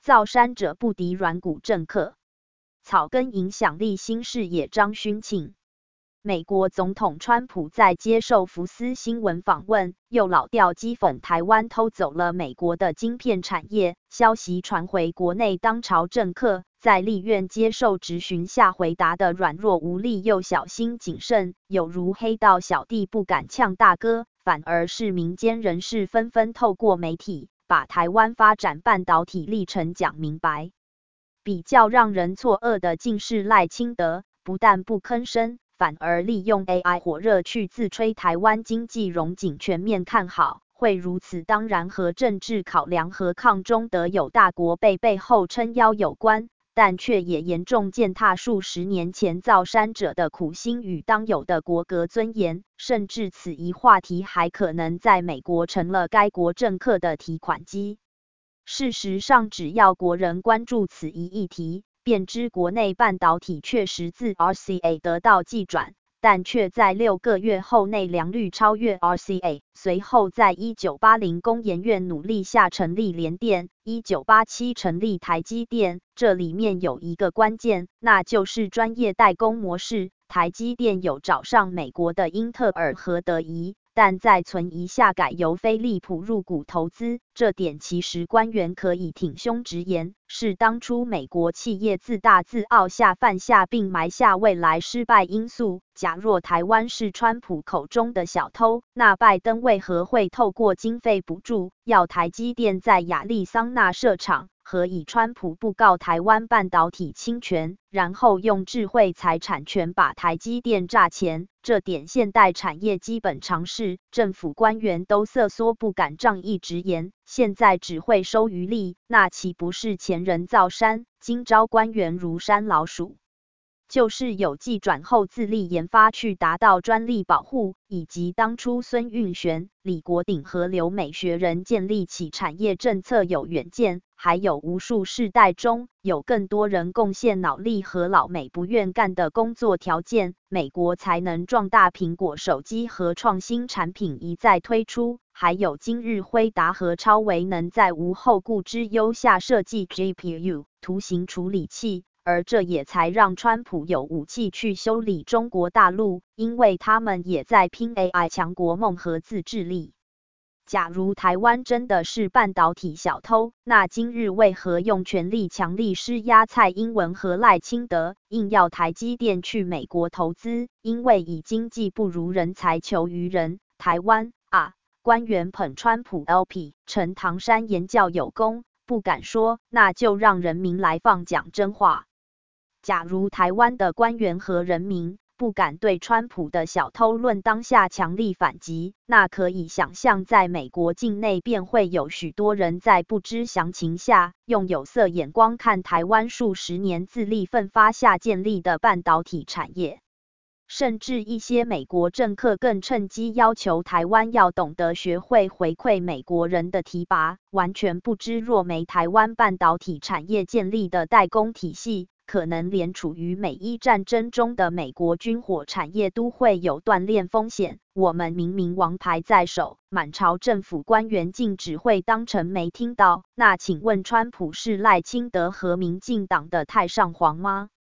造山者不敌软骨政客，草根影响力新视野张勋庆。美国总统川普在接受福斯新闻访问，又老调讥讽台湾偷走了美国的晶片产业。消息传回国内，当朝政客在立院接受质询下回答的软弱无力又小心谨慎，有如黑道小弟不敢呛大哥，反而是民间人士纷纷透过媒体把台湾发展半导体历程讲明白。比较让人错愕的竟是赖清德，不但不吭声，反而利用 AI 火热去自吹台湾经济荣景全面看好。会如此当然和政治考量和抗中德有大国背后撑腰有关，但却也严重践踏数十年前造山者的苦心与当有的国格尊严，甚至此一话题还可能在美国成了该国政客的提款机。事实上，只要国人关注此一议题，便知国内半导体确实自 RCA 得到技转，但却在6个月后内良率超越 RCA， 随后在1980工研院努力下成立联电，1987成立台积电。这里面有一个关键，那就是专业代工模式。台积电有找上美国的英特尔和德仪，但在存疑下改由飞利浦入股投资，这点其实官员可以挺胸直言，是当初美国企业自大自傲下犯下并埋下未来失败因素。假若台湾是川普口中的小偷，那拜登为何会透过经费补助，要台积电在亚利桑那设厂？何以川普不告台湾半导体侵权，然后用智慧财产权把台积电榨钱？这点现代产业基本常识，政府官员都瑟缩不敢仗义直言，现在只会收渔利，那岂不是前人造山，今朝官员如山老鼠？就是有技转后自力研发去达到专利保护，以及当初孙运璇、李国鼎和留美学人建立起产业政策有远见，还有无数世代中有更多人贡献脑力和老美不愿干的工作条件，美国才能壮大苹果手机和创新产品一再推出，还有今日辉达和超微能在无后顾之忧下设计 GPU 图形处理器。而这也才让川普有武器去修理中国大陆，因为他们也在拼 AI 强国梦和自制力。假如台湾真的是半导体小偷，那今日为何用权力强力施压蔡英文和赖清德，硬要台积电去美国投资？因为以经济不如人才求于人，台湾官员捧川普 LP 陈唐山言教有功，不敢说，那就让人民来放讲真话。假如台湾的官员和人民不敢对川普的小偷论当下强力反击，那可以想象在美国境内便会有许多人在不知详情下，用有色眼光看台湾数十年自力奋发下建立的半导体产业。甚至一些美国政客更趁机要求台湾要懂得学会回馈美国人的提拔，完全不知若没台湾半导体产业建立的代工体系，可能连处于美伊战争中的美国军火产业都会有断裂风险。我们明明王牌在手，满朝政府官员竟只会当成没听到，那请问川普是赖清德和民进党的太上皇吗？